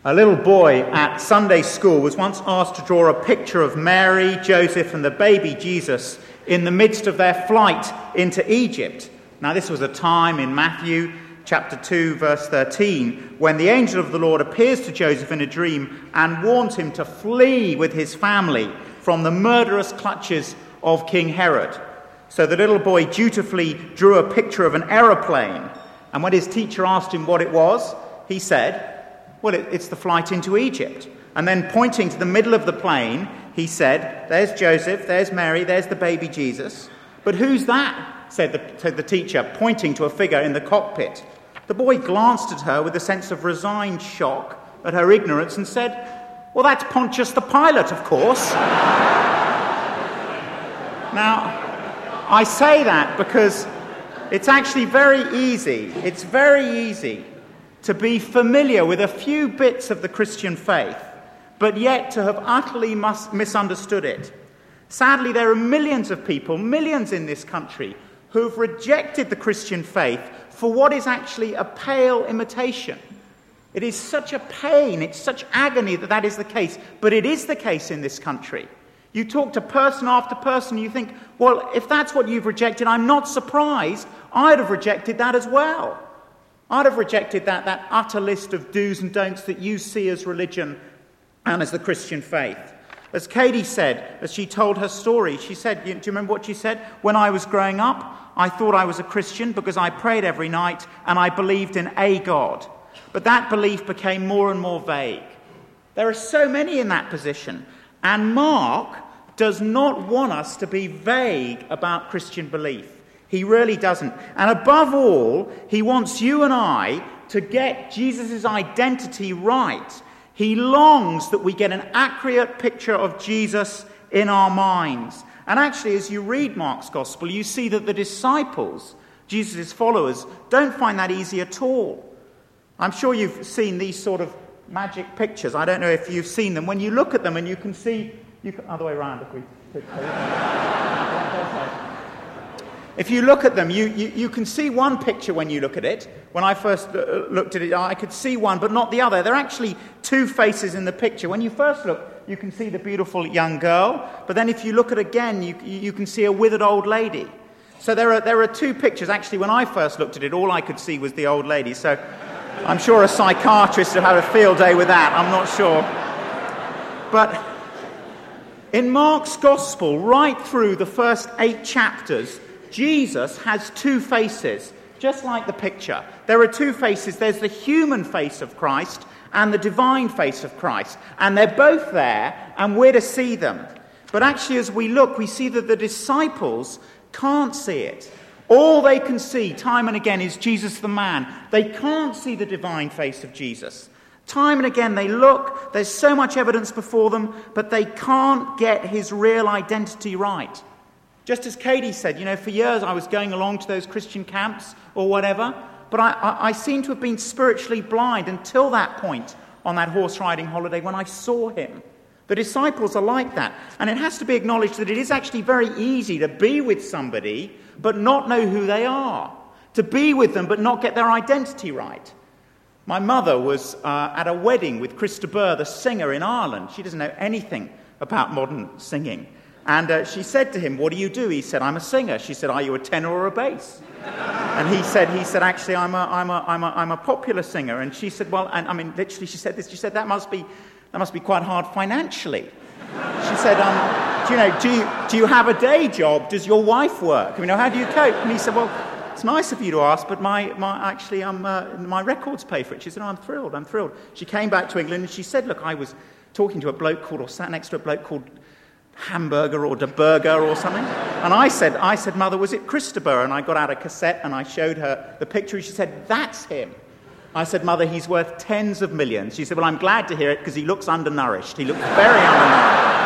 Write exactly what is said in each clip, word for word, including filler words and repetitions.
A little boy at Sunday school was once asked to draw a picture of Mary, Joseph, and the baby Jesus in the midst of their flight into Egypt. Now, this was a time in Matthew chapter two, verse thirteen, when the angel of the Lord appears to Joseph in a dream and warns him to flee with his family from the murderous clutches of King Herod. So the little boy dutifully drew a picture of an aeroplane, and when his teacher asked him what it was, he said, well, it, it's the flight into Egypt. And then pointing to the middle of the plane, he said, there's Joseph, there's Mary, there's the baby Jesus. But who's that? Said the, said the teacher, pointing to a figure in the cockpit. The boy glanced at her with a sense of resigned shock at her ignorance and said, well, that's Pontius the Pilate, of course. Now, I say that because it's actually very easy, it's very easy to be familiar with a few bits of the Christian faith, but yet to have utterly mus- misunderstood it. Sadly, there are millions of people, millions in this country, who have rejected the Christian faith for what is actually a pale imitation. It is such a pain, it's such agony that that is the case, but it is the case in this country. You talk to person after person, you think, well, if that's what you've rejected, I'm not surprised. I'd have rejected that as well. I'd have rejected that, that utter list of do's and don'ts that you see as religion and as the Christian faith. As Katie said, as she told her story, she said, do you remember what she said? When I was growing up, I thought I was a Christian because I prayed every night and I believed in a God. But that belief became more and more vague. There are so many in that position. And Mark does not want us to be vague about Christian belief. He really doesn't. And above all, he wants you and I to get Jesus' identity right. He longs that we get an accurate picture of Jesus in our minds. And actually, as you read Mark's Gospel, you see that the disciples, Jesus' followers, don't find that easy at all. I'm sure you've seen these sort of magic pictures. I don't know if you've seen them. When you look at them and you can see... You can, other way around, if we... If you look at them, you, you, you can see one picture when you look at it. When I first uh, looked at it, I could see one, but not the other. There are actually two faces in the picture. When you first look, you can see the beautiful young girl, but then if you look at it again, you, you can see a withered old lady. So there are, there are two pictures. Actually, when I first looked at it, all I could see was the old lady. So I'm sure a psychiatrist would have a field day with that. I'm not sure. But in Mark's Gospel, right through the first eight chapters, Jesus has two faces, just like the picture. There are two faces. There's the human face of Christ and the divine face of Christ. And they're both there, and we're to see them. But actually, as we look, we see that the disciples can't see it. All they can see, time and again, is Jesus the man. They can't see the divine face of Jesus. Time and again, they look. There's so much evidence before them, but they can't get his real identity right. Just as Katie said, you know, for years I was going along to those Christian camps or whatever, but I, I, I seem to have been spiritually blind until that point on that horse riding holiday when I saw him. The disciples are like that. And it has to be acknowledged that it is actually very easy to be with somebody but not know who they are. To be with them but not get their identity right. My mother was uh, at a wedding with Chris de Burgh, the singer in Ireland. She doesn't know anything about modern singing. And uh, she said to him, what do you do? He said, I'm a singer. She said, are you a tenor or a bass? And he said, he said, actually, I'm a, I'm a, I'm a, I'm a popular singer. And she said, well, and I mean, literally, she said this. She said, that must be, that must be quite hard financially. She said, um, do you know, do you, do you have a day job? Does your wife work? I mean, how do you cope? And he said, well, it's nice of you to ask, but my, my actually, um, uh, my records pay for it. She said, oh, I'm thrilled, I'm thrilled. She came back to England and she said, look, I was talking to a bloke called, or sat next to a bloke called Hamburger or De Burger or something. And I said, I said, Mother, was it Chris de Burgh? And I got out a cassette and I showed her the picture. And she said, that's him. I said, Mother, he's worth tens of millions. She said, well, I'm glad to hear it because he looks undernourished. He looks very undernourished.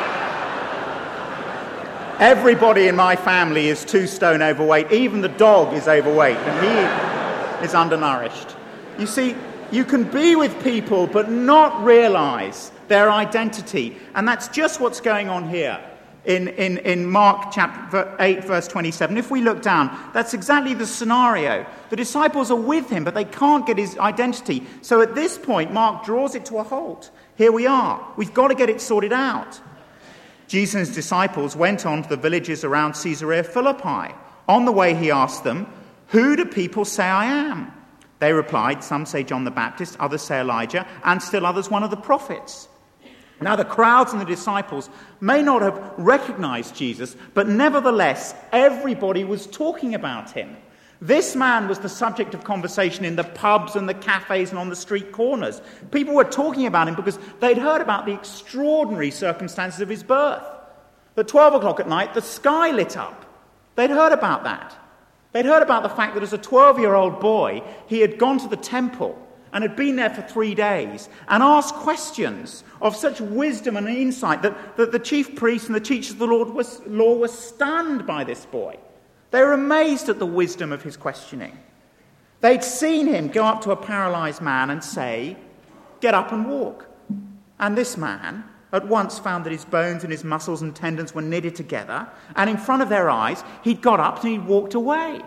Everybody in my family is two stone overweight. Even the dog is overweight and he is undernourished. You see, you can be with people but not realize their identity. And that's just what's going on here. in, in, in Mark chapter eight, verse twenty-seven, if we look down, that's exactly the scenario. The disciples are with him, but they can't get his identity. So at this point, Mark draws it to a halt. Here we are. We've got to get it sorted out. Jesus and his disciples went on to the villages around Caesarea Philippi. On the way, he asked them, "Who do people say I am?" They replied, "Some say John the Baptist, others say Elijah, and still others one of the prophets." Now, the crowds and the disciples may not have recognized Jesus, but nevertheless, everybody was talking about him. This man was the subject of conversation in the pubs and the cafes and on the street corners. People were talking about him because they'd heard about the extraordinary circumstances of his birth. At twelve o'clock at night, the sky lit up. They'd heard about that. They'd heard about the fact that as a twelve-year-old boy, he had gone to the temple and had been there for three days and asked questions of such wisdom and insight that, that the chief priests and the teachers of the Lord was, law were stunned by this boy. They were amazed at the wisdom of his questioning. They'd seen him go up to a paralyzed man and say, "Get up and walk." And this man at once found that his bones and his muscles and tendons were knitted together, and in front of their eyes, he'd got up and he'd walked away.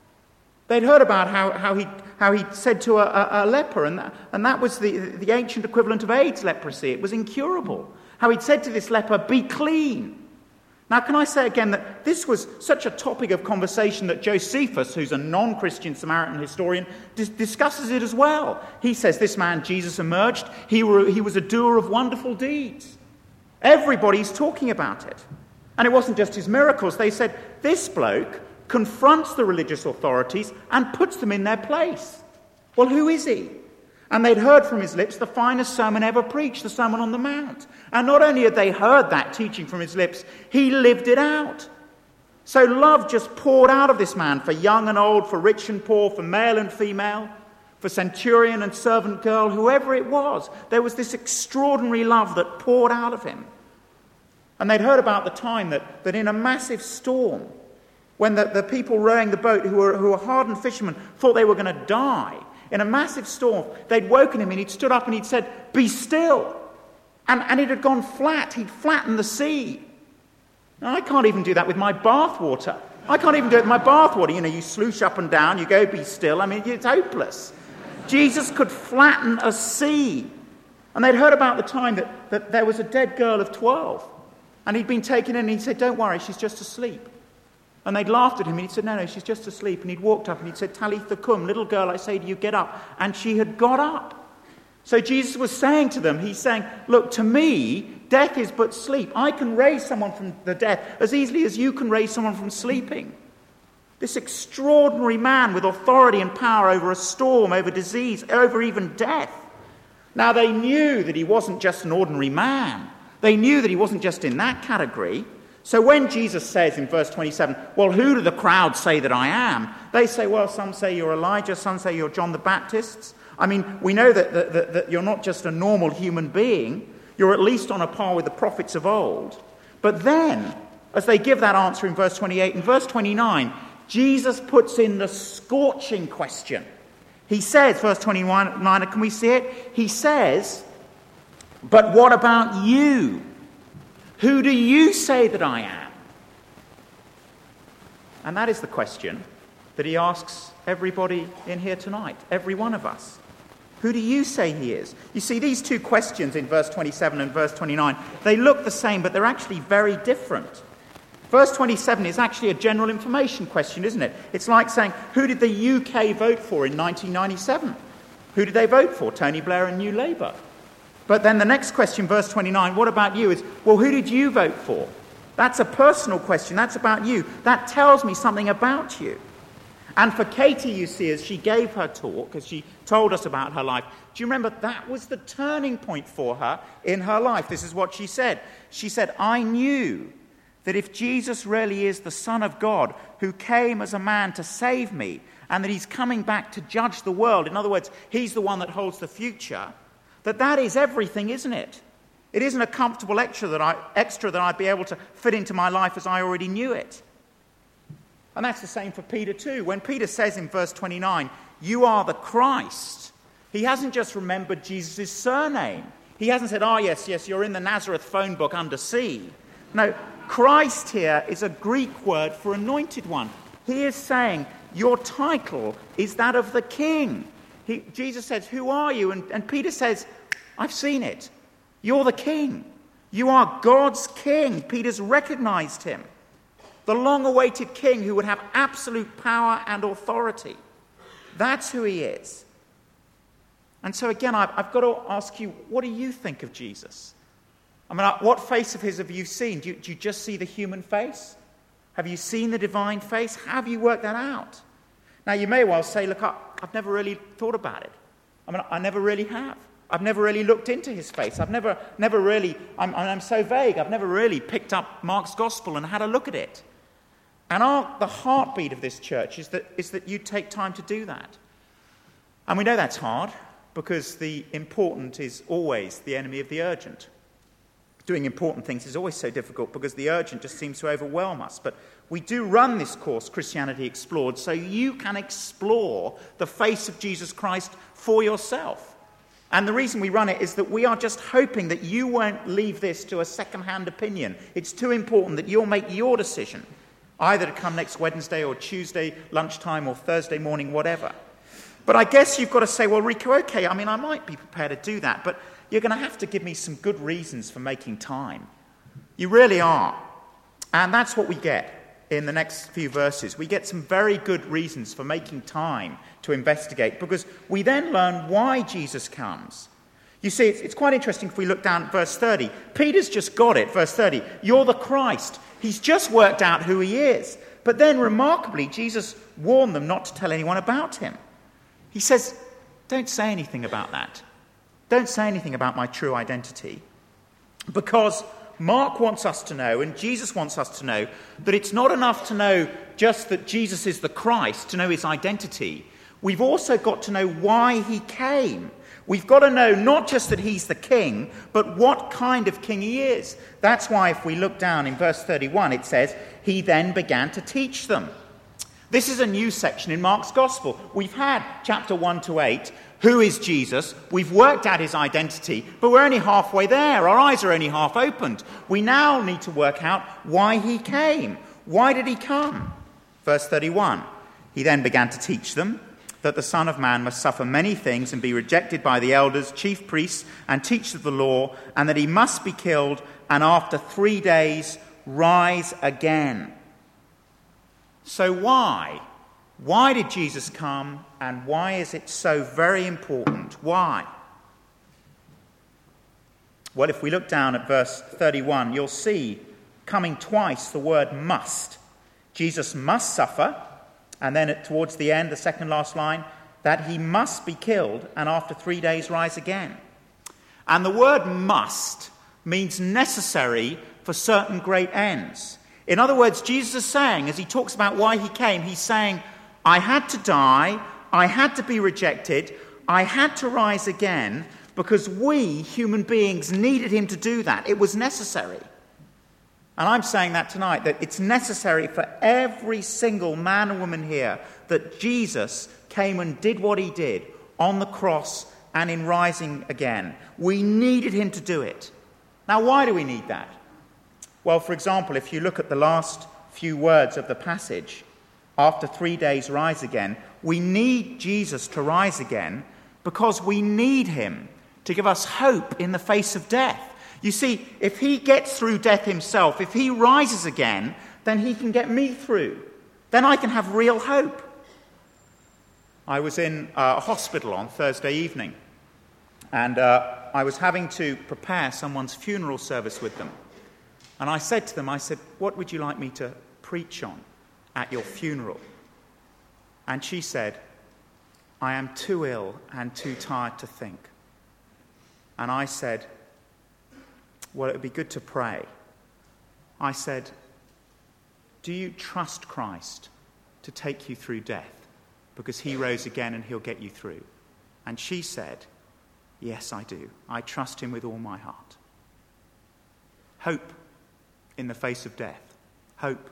They'd heard about how, how, he, how he'd said to a, a, a leper, and that, and that was the, the ancient equivalent of AIDS leprosy. It was incurable. How he'd said to this leper, "Be clean." Now, can I say again that this was such a topic of conversation that Josephus, who's a non-Christian Samaritan historian, dis- discusses it as well. He says this man, Jesus, emerged. He, were, he was a doer of wonderful deeds. Everybody's talking about it. And it wasn't just his miracles. They said, this bloke confronts the religious authorities and puts them in their place. Well, who is he? And they'd heard from his lips the finest sermon ever preached, the Sermon on the Mount. And not only had they heard that teaching from his lips, he lived it out. So love just poured out of this man for young and old, for rich and poor, for male and female, for centurion and servant girl, whoever it was. There was this extraordinary love that poured out of him. And they'd heard about the time that, that in a massive storm, when the, the people rowing the boat who were, who were hardened fishermen thought they were going to die, in a massive storm, they'd woken him and he'd stood up and he'd said, "Be still." And, and it had gone flat. He'd flattened the sea. Now, I can't even do that with my bath water. I can't even do it with my bath water. You know, you sloosh up and down, you go, "Be still." I mean, it's hopeless. Jesus could flatten a sea. And they'd heard about the time that, that there was a dead girl of twelve. And he'd been taken in and he said, "Don't worry, she's just asleep." And they'd laughed at him, and he'd said, "No, no, she's just asleep." And he'd walked up and he'd said, "Talitha cum, little girl, I say to you, get up." And she had got up. So Jesus was saying to them, he's saying, look, to me, death is but sleep. I can raise someone from the death as easily as you can raise someone from sleeping. This extraordinary man with authority and power over a storm, over disease, over even death. Now, they knew that he wasn't just an ordinary man. They knew that he wasn't just in that category. So when Jesus says in verse twenty-seven, "Well, who do the crowd say that I am?" They say, "Well, some say you're Elijah, some say you're John the Baptist." I mean, we know that, that, that, that you're not just a normal human being. You're at least on a par with the prophets of old. But then, as they give that answer in verse twenty-eight, in verse twenty-nine, Jesus puts in the scorching question. He says, verse twenty-nine, can we see it? He says, "But what about you? Who do you say that I am?" And that is the question that he asks everybody in here tonight, every one of us. Who do you say he is? You see, these two questions in verse twenty-seven and verse twenty-nine, they look the same, but they're actually very different. Verse twenty-seven is actually a general information question, isn't it? It's like saying, who did the U K vote for in nineteen ninety-seven? Who did they vote for? Tony Blair and New Labour. But then the next question, verse twenty-nine, what about you? Is, well, who did you vote for? That's a personal question. That's about you. That tells me something about you. And for Katie, you see, as she gave her talk, as she told us about her life, do you remember that was the turning point for her in her life? This is what she said. She said, "I knew that if Jesus really is the Son of God who came as a man to save me, and that he's coming back to judge the world," in other words, he's the one that holds the future, that that is everything, isn't it? It isn't a comfortable extra that, I, extra that I'd be able to fit into my life as I already knew it. And that's the same for Peter too. When Peter says in verse twenty-nine, "You are the Christ," he hasn't just remembered Jesus' surname. He hasn't said, "Oh, yes, yes, you're in the Nazareth phone book under C." No, Christ here is a Greek word for anointed one. He is saying, your title is that of the king. He, Jesus says, who are you? And, and Peter says, I've seen it. You're the king. You are God's king. Peter's recognized him. The long-awaited king who would have absolute power and authority. That's who he is. And so again, I've, I've got to ask you, what do you think of Jesus? I mean, what face of his have you seen? Do you, do you just see the human face? Have you seen the divine face? How have you worked that out? Now, you may well say, look, I, I've never really thought about it. I mean, I never really have. I've never really looked into his face. I've never, never really, I'm, I'm so vague, I've never really picked up Mark's gospel and had a look at it. And our, the heartbeat of this church is that, is that you take time to do that. And we know that's hard, because the important is always the enemy of the urgent. Doing important things is always so difficult because the urgent just seems to overwhelm us. But we do run this course, Christianity Explored, so you can explore the face of Jesus Christ for yourself. And the reason we run it is that we are just hoping that you won't leave this to a second-hand opinion. It's too important that you'll make your decision, either to come next Wednesday or Tuesday lunchtime or Thursday morning, whatever. But I guess you've got to say, well, Rico, okay, I mean, I might be prepared to do that, but you're going to have to give me some good reasons for making time. You really are. And that's what we get in the next few verses. We get some very good reasons for making time to investigate, because we then learn why Jesus comes. You see, it's, it's quite interesting if we look down at verse thirty. Peter's just got it, verse thirty. You're the Christ. He's just worked out who he is. But then, remarkably, Jesus warned them not to tell anyone about him. He says, don't say anything about that. Don't say anything about my true identity. Because Mark wants us to know, and Jesus wants us to know, that it's not enough to know just that Jesus is the Christ, to know his identity. We've also got to know why he came. We've got to know not just that he's the king, but what kind of king he is. That's why if we look down in verse thirty-one, it says, he then began to teach them. This is a new section in Mark's Gospel. We've had chapter one to eight. Who is Jesus? We've worked out his identity, but we're only halfway there. Our eyes are only half opened. We now need to work out why he came. Why did he come? Verse thirty-one. He then began to teach them that the Son of Man must suffer many things and be rejected by the elders, chief priests, and teachers of the law, and that he must be killed and after three days rise again. So why? Why did Jesus come, and why is it so very important? Why? Well, if we look down at verse thirty-one, you'll see coming twice the word must. Jesus must suffer, and then at, towards the end, the second last line, that he must be killed and after three days rise again. And the word must means necessary for certain great ends. In other words, Jesus is saying, as he talks about why he came, he's saying, I had to die, I had to be rejected, I had to rise again, because we, human beings, needed him to do that. It was necessary. And I'm saying that tonight, that it's necessary for every single man and woman here that Jesus came and did what he did on the cross and in rising again. We needed him to do it. Now, why do we need that? Well, for example, if you look at the last few words of the passage, after three days rise again, we need Jesus to rise again because we need him to give us hope in the face of death. You see, if he gets through death himself, if he rises again, then he can get me through. Then I can have real hope. I was in a hospital on Thursday evening, and uh, I was having to prepare someone's funeral service with them. And I said to them, I said, what would you like me to preach on at your funeral? And she said, I am too ill and too tired to think. And I said, well, it would be good to pray. I said, do you trust Christ to take you through death? Because he rose again and he'll get you through. And she said, yes, I do. I trust him with all my heart. Hope in the face of death. Hope.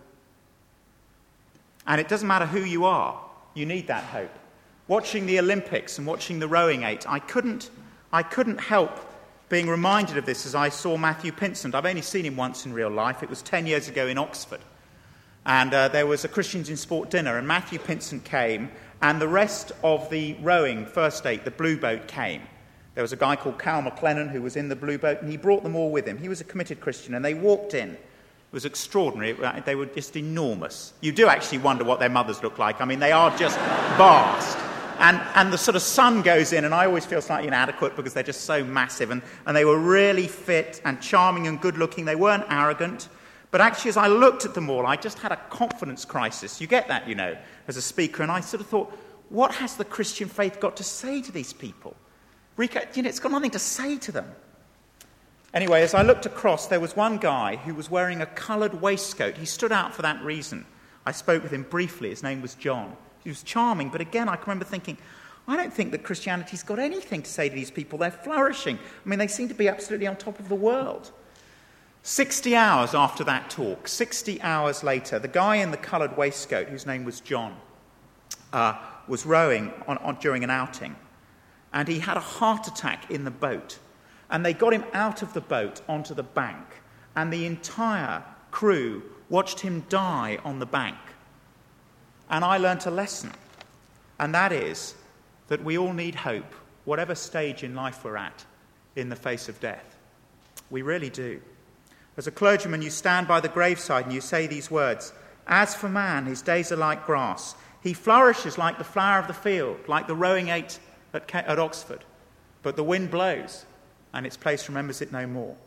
And it doesn't matter who you are, you need that hope. Watching the Olympics and watching the rowing eight, I couldn't, I couldn't help being reminded of this as I saw Matthew Pinsent. I've only seen him once in real life. It was ten years ago in Oxford. And uh, there was a Christians in Sport dinner, and Matthew Pinsent came, and the rest of the rowing first eight, the blue boat, came. There was a guy called Cal McLennan who was in the blue boat, and he brought them all with him. He was a committed Christian, and they walked in. It was extraordinary. They were just enormous. You do actually wonder what their mothers look like. I mean, they are just vast. And and the sort of sun goes in, and I always feel slightly inadequate because they're just so massive. And, and they were really fit and charming and good-looking. They weren't arrogant. But actually, as I looked at them all, I just had a confidence crisis. You get that, you know, as a speaker. And I sort of thought, what has the Christian faith got to say to these people? Rika, you know, it's got nothing to say to them. Anyway, as I looked across, there was one guy who was wearing a coloured waistcoat. He stood out for that reason. I spoke with him briefly. His name was John. He was charming, but again, I can remember thinking, I don't think that Christianity's got anything to say to these people. They're flourishing. I mean, they seem to be absolutely on top of the world. Sixty hours after that talk, sixty hours later, the guy in the coloured waistcoat, whose name was John, uh, was rowing on, on, during an outing, and he had a heart attack in the boat. And they got him out of the boat onto the bank, and the entire crew watched him die on the bank. And I learnt a lesson, and that is that we all need hope, whatever stage in life we're at, in the face of death. We really do. As a clergyman, you stand by the graveside and you say these words, "As for man, his days are like grass. He flourishes like the flower of the field, like the rowing eight at, at Oxford. But the wind blows, and its place remembers it no more."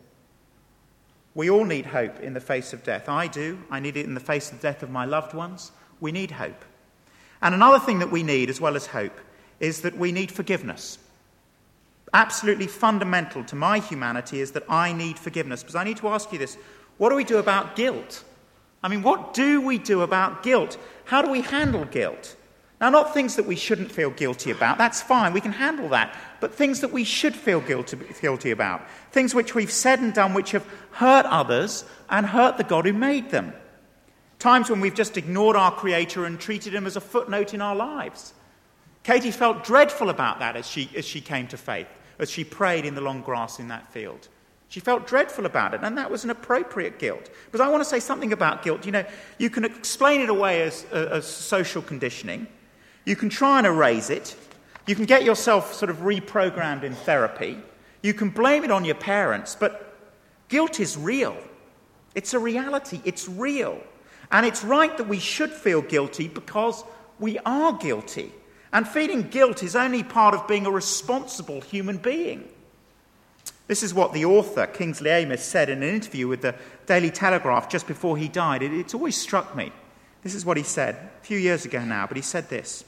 We all need hope in the face of death. I do. I need it in the face of the death of my loved ones. We need hope. And another thing that we need, as well as hope, is that we need forgiveness. Absolutely fundamental to my humanity is that I need forgiveness. Because I need to ask you this, what do we do about guilt? I mean, what do we do about guilt? How do we handle guilt? Now, not things that we shouldn't feel guilty about. That's fine, we can handle that. But things that we should feel guilty, guilty about. Things which we've said and done which have hurt others and hurt the God who made them. Times when we've just ignored our Creator and treated him as a footnote in our lives. Katie felt dreadful about that as she, as she came to faith, as she prayed in the long grass in that field. She felt dreadful about it, and that was an appropriate guilt. But I want to say something about guilt. You know, you can explain it away as, uh, as social conditioning. You can try and erase it. You can get yourself sort of reprogrammed in therapy. You can blame it on your parents, but guilt is real. It's a reality. It's real. And it's right that we should feel guilty because we are guilty. And feeling guilt is only part of being a responsible human being. This is what the author, Kingsley Amis, said in an interview with the Daily Telegraph just before he died. It, it's always struck me. This is what he said, a few years ago now, but he said this.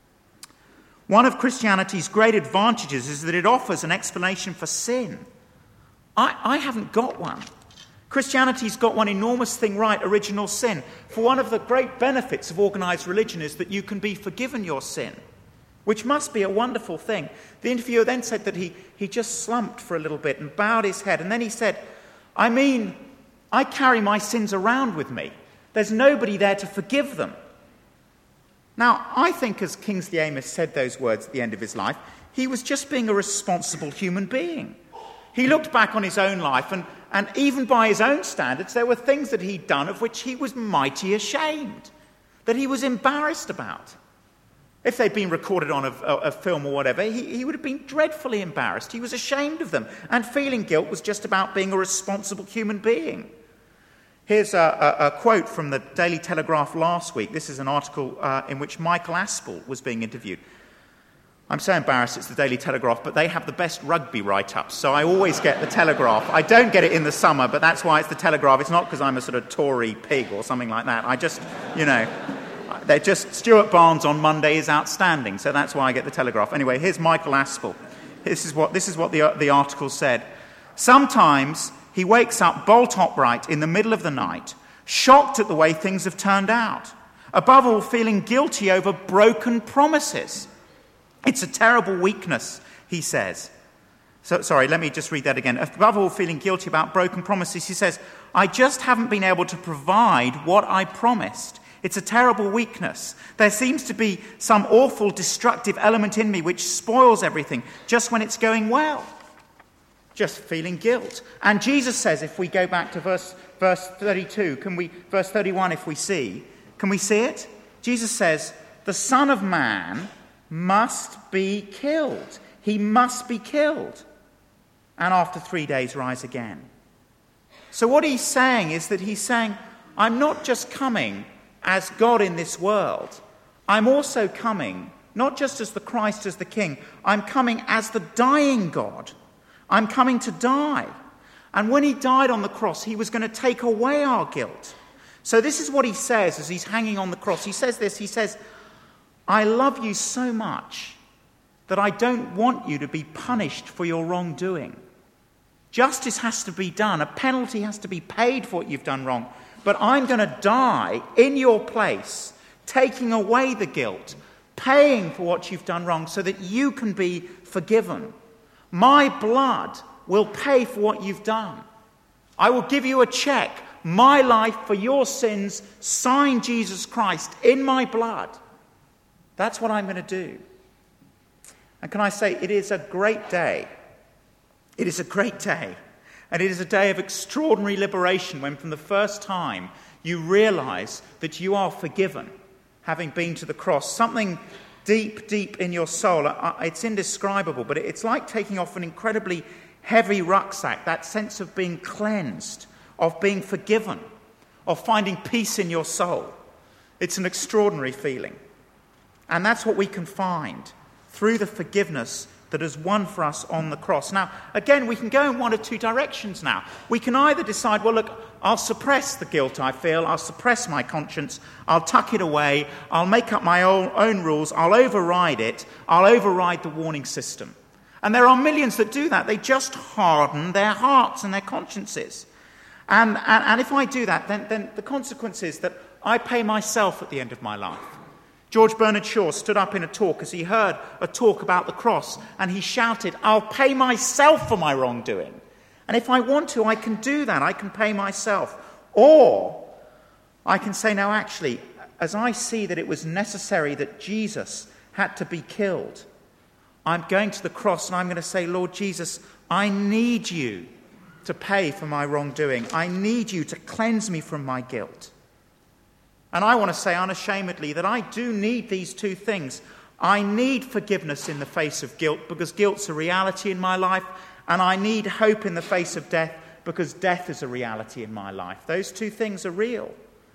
"One of Christianity's great advantages is that it offers an explanation for sin. I, I haven't got one. Christianity's got one enormous thing right, original sin. For one of the great benefits of organised religion is that you can be forgiven your sin, which must be a wonderful thing." The interviewer then said that he, he just slumped for a little bit and bowed his head. And then he said, "I mean, I carry my sins around with me. There's nobody there to forgive them." Now, I think as Kingsley Amis said those words at the end of his life, he was just being a responsible human being. He looked back on his own life, and, and even by his own standards, there were things that he'd done of which he was mighty ashamed, that he was embarrassed about. If they'd been recorded on a, a, a film or whatever, he, he would have been dreadfully embarrassed. He was ashamed of them, and feeling guilt was just about being a responsible human being. Here's a, a, a quote from the Daily Telegraph last week. This is an article uh, in which Michael Aspel was being interviewed. I'm so embarrassed it's the Daily Telegraph, but they have the best rugby write-ups, so I always get the Telegraph. I don't get it in the summer, but that's why it's the Telegraph. It's not because I'm a sort of Tory pig or something like that. I just, you know, they're just, Stuart Barnes on Monday is outstanding, so that's why I get the Telegraph. Anyway, here's Michael Aspel. This is what, this is what the, the article said. "Sometimes he wakes up bolt upright in the middle of the night, shocked at the way things have turned out. Above all, feeling guilty over broken promises. It's a terrible weakness," he says. So, sorry, let me just read that again. "Above all, feeling guilty about broken promises," he says, "I just haven't been able to provide what I promised. It's a terrible weakness. There seems to be some awful destructive element in me which spoils everything just when it's going well. just feeling guilt. And Jesus says, if we go back to verse verse thirty-two, can we verse thirty-one if we see, can we see it? Jesus says, the Son of Man must be killed. He must be killed. And after three days rise again. So what he's saying is that he's saying, I'm not just coming as God in this world. I'm also coming, not just as the Christ, as the King. I'm coming as the dying God. I'm coming to die. And when he died on the cross, he was going to take away our guilt. So this is what he says as he's hanging on the cross. He says this, he says, I love you so much that I don't want you to be punished for your wrongdoing. Justice has to be done. A penalty has to be paid for what you've done wrong. But I'm going to die in your place, taking away the guilt, paying for what you've done wrong so that you can be forgiven. My blood will pay for what you've done. I will give you a check. My life for your sins, sign Jesus Christ in my blood. That's what I'm going to do. And can I say, it is a great day. It is a great day. And it is a day of extraordinary liberation when, from the first time, you realize that you are forgiven, having been to the cross. Something deep, deep in your soul. It's indescribable, but it's like taking off an incredibly heavy rucksack, that sense of being cleansed, of being forgiven, of finding peace in your soul. It's an extraordinary feeling. And that's what we can find through the forgiveness that has won for us on the cross. Now, again, we can go in one of two directions now. We can either decide, well, look, I'll suppress the guilt I feel, I'll suppress my conscience, I'll tuck it away, I'll make up my own, own rules, I'll override it, I'll override the warning system. And there are millions that do that. They just harden their hearts and their consciences. And, and, and if I do that, then, then the consequence is that I pay myself at the end of my life. George Bernard Shaw stood up in a talk as he heard a talk about the cross, and he shouted, I'll pay myself for my wrongdoing. And if I want to, I can do that. I can pay myself. Or I can say, no, actually, as I see that it was necessary that Jesus had to be killed, I'm going to the cross and I'm going to say, Lord Jesus, I need you to pay for my wrongdoing. I need you to cleanse me from my guilt. And I want to say unashamedly that I do need these two things. I need forgiveness in the face of guilt because guilt's a reality in my life, and I need hope in the face of death because death is a reality in my life. Those two things are real.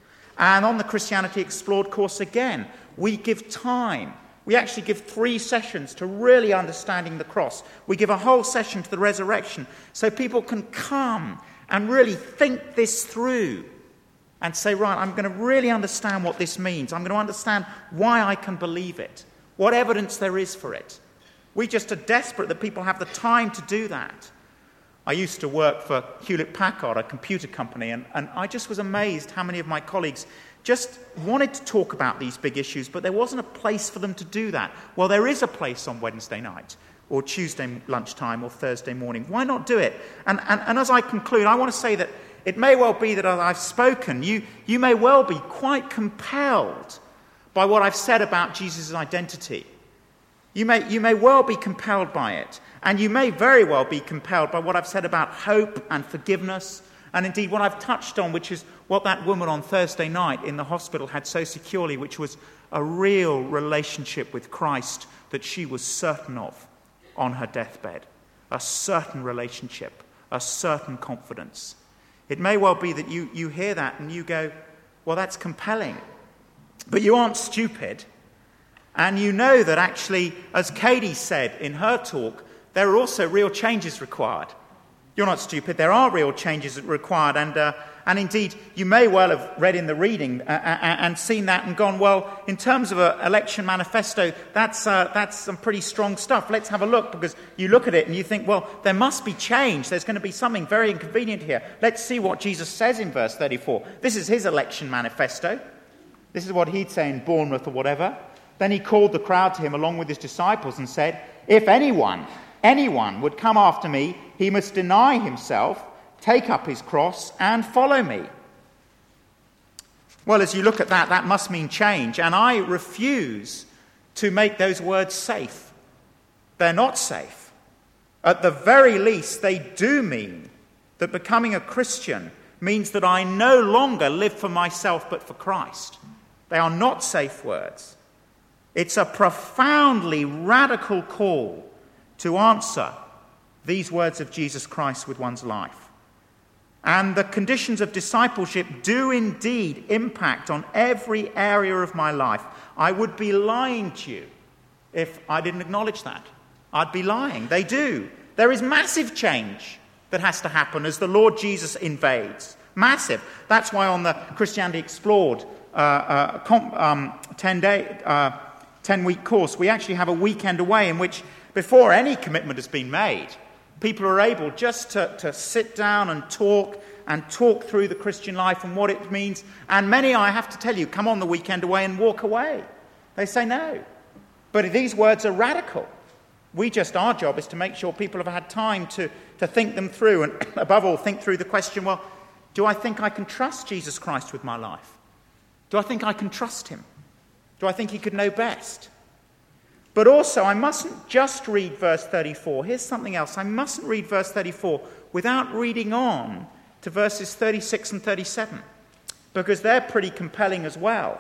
And on the Christianity Explored course again, we give time. We actually give three sessions to really understanding the cross. We give a whole session to the resurrection so people can come and really think this through. And say, right, I'm going to really understand what this means. I'm going to understand why I can believe it, what evidence there is for it. We just are desperate that people have the time to do that. I used to work for Hewlett-Packard, a computer company, and, and I just was amazed how many of my colleagues just wanted to talk about these big issues, but there wasn't a place for them to do that. Well, there is a place on Wednesday night, or Tuesday lunchtime, or Thursday morning. Why not do it? And, and, and as I conclude, I want to say that it may well be that as I've spoken, you, you may well be quite compelled by what I've said about Jesus' identity. You may, you may well be compelled by it. And you may very well be compelled by what I've said about hope and forgiveness, and indeed what I've touched on, which is what that woman on Thursday night in the hospital had so securely, which was a real relationship with Christ that she was certain of on her deathbed. A certain relationship, a certain confidence. It may well be that you, you hear that and you go, well, that's compelling. But you aren't stupid. And you know that actually, as Katie said in her talk, there are also real changes required. You're not stupid. There are real changes required. And, uh, and indeed, you may well have read in the reading uh, uh, and seen that and gone, well, in terms of an election manifesto, that's, uh, that's some pretty strong stuff. Let's have a look, because you look at it and you think, well, there must be change. There's going to be something very inconvenient here. Let's see what Jesus says in verse thirty-four. This is his election manifesto. This is what he'd say in Bournemouth or whatever. Then he called the crowd to him along with his disciples and said, if anyone... anyone would come after me, he must deny himself, take up his cross, and follow me. Well, as you look at that, that must mean change. And I refuse to make those words safe. They're not safe. At the very least, they do mean that becoming a Christian means that I no longer live for myself but for Christ. They are not safe words. It's a profoundly radical call to answer these words of Jesus Christ with one's life. And the conditions of discipleship do indeed impact on every area of my life. I would be lying to you if I didn't acknowledge that. I'd be lying. They do. There is massive change that has to happen as the Lord Jesus invades. Massive. That's why on the Christianity Explored uh, uh, com- um, ten-day, uh, ten-week course, we actually have a weekend away in which, before any commitment has been made, people are able just to, to sit down and talk and talk through the Christian life and what it means. And many, I have to tell you, come on the weekend away and walk away. They say no. But these words are radical. We just, our job is to make sure people have had time to, to think them through, and above all, think through the question, well, do I think I can trust Jesus Christ with my life? Do I think I can trust him? Do I think he could know best? But also, I mustn't just read verse thirty-four. Here's something else. I mustn't read verse thirty-four without reading on to verses thirty-six and thirty-seven, because they're pretty compelling as well.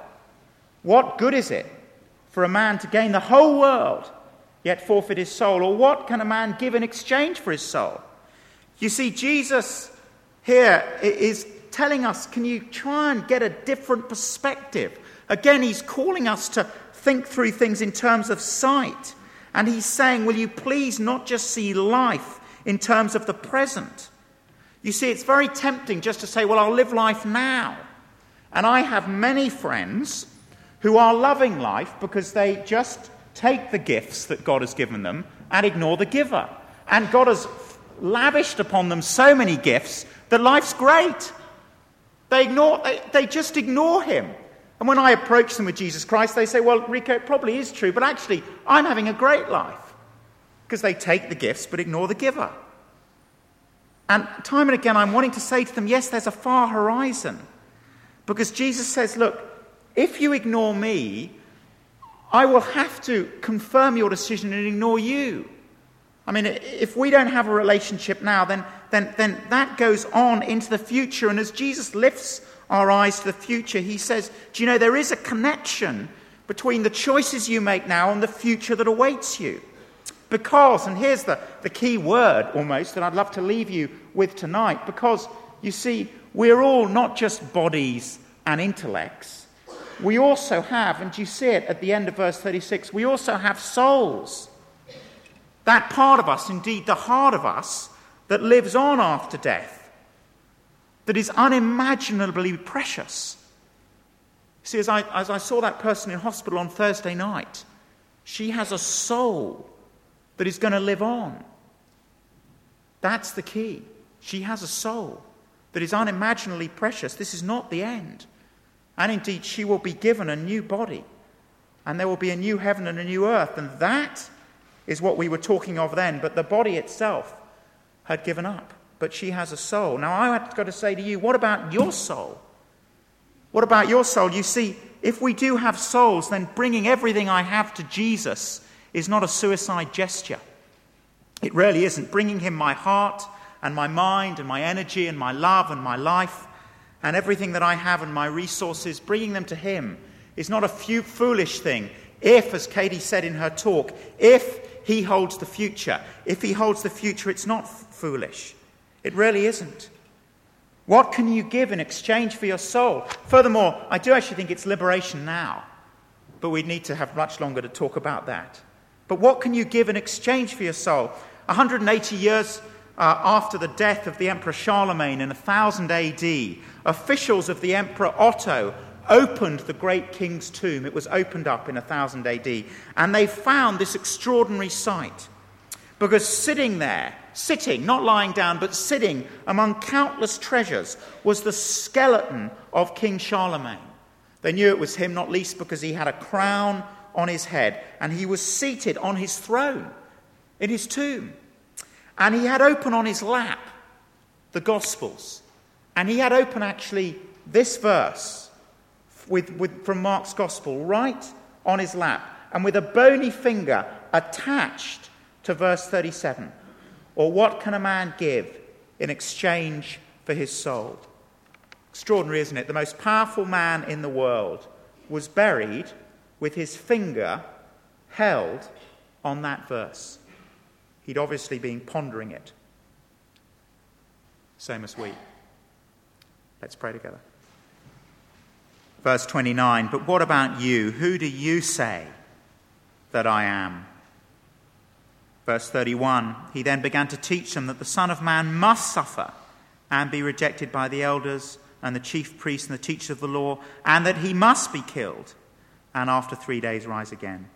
What good is it for a man to gain the whole world, yet forfeit his soul? Or what can a man give in exchange for his soul? You see, Jesus here is telling us, can you try and get a different perspective? Again, he's calling us to think through things in terms of sight. And he's saying, will you please not just see life in terms of the present? You see, it's very tempting just to say, well, I'll live life now. And I have many friends who are loving life because they just take the gifts that God has given them and ignore the giver. And God has lavished upon them so many gifts that life's great. They ignore, they, they just ignore him. And when I approach them with Jesus Christ, they say, well, Rico, it probably is true, but actually, I'm having a great life. Because they take the gifts but ignore the giver. And time and again, I'm wanting to say to them, yes, there's a far horizon. Because Jesus says, look, if you ignore me, I will have to confirm your decision and ignore you. I mean, if we don't have a relationship now, then, then, then that goes on into the future. And as Jesus lifts our eyes to the future, he says, do you know, there is a connection between the choices you make now and the future that awaits you. Because, and here's the, the key word almost that I'd love to leave you with tonight, because, you see, we're all not just bodies and intellects. We also have, and you see it at the end of verse thirty-six, we also have souls. That part of us, indeed the heart of us, that lives on after death, that is unimaginably precious. See, as I, as I saw that person in hospital on Thursday night, she has a soul that is going to live on. That's the key. She has a soul that is unimaginably precious. This is not the end. And indeed, she will be given a new body, and there will be a new heaven and a new earth, and that is what we were talking of then. But the body itself had given up, but she has a soul. Now, I've got to say to you, what about your soul? What about your soul? You see, if we do have souls, then bringing everything I have to Jesus is not a suicide gesture. It really isn't. Bringing him my heart and my mind and my energy and my love and my life and everything that I have and my resources, bringing them to him is not a few foolish thing. If, as Katie said in her talk, if he holds the future, if he holds the future, it's not f- foolish. It really isn't. What can you give in exchange for your soul? Furthermore, I do actually think it's liberation now, but we need to have much longer to talk about that. But what can you give in exchange for your soul? one hundred eighty years uh, after the death of the Emperor Charlemagne in one thousand A D, officials of the Emperor Otto opened the great king's tomb. It was opened up in one thousand A D, and they found this extraordinary sight. Because sitting there, sitting, not lying down, but sitting among countless treasures, was the skeleton of King Charlemagne. They knew it was him, not least because he had a crown on his head, and he was seated on his throne in his tomb. And he had open on his lap the Gospels. And he had open actually this verse with, with, from Mark's Gospel right on his lap, and with a bony finger attached to verse thirty-seven. Or what can a man give in exchange for his soul? Extraordinary, isn't it? The most powerful man in the world was buried with his finger held on that verse. He'd obviously been pondering it. So must we. Let's pray together. Verse twenty-nine, but what about you? Who do you say that I am? Verse thirty-one, he then began to teach them that the Son of Man must suffer and be rejected by the elders and the chief priests and the teachers of the law, and that he must be killed and after three days rise again.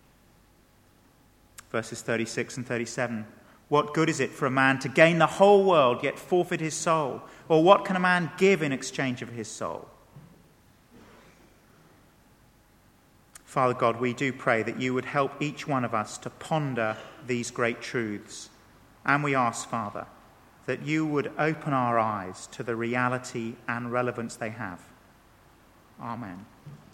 Verses thirty-six and thirty-seven, what good is it for a man to gain the whole world yet forfeit his soul? Or what can a man give in exchange of his soul? Father God, we do pray that you would help each one of us to ponder these great truths. And we ask, Father, that you would open our eyes to the reality and relevance they have. Amen.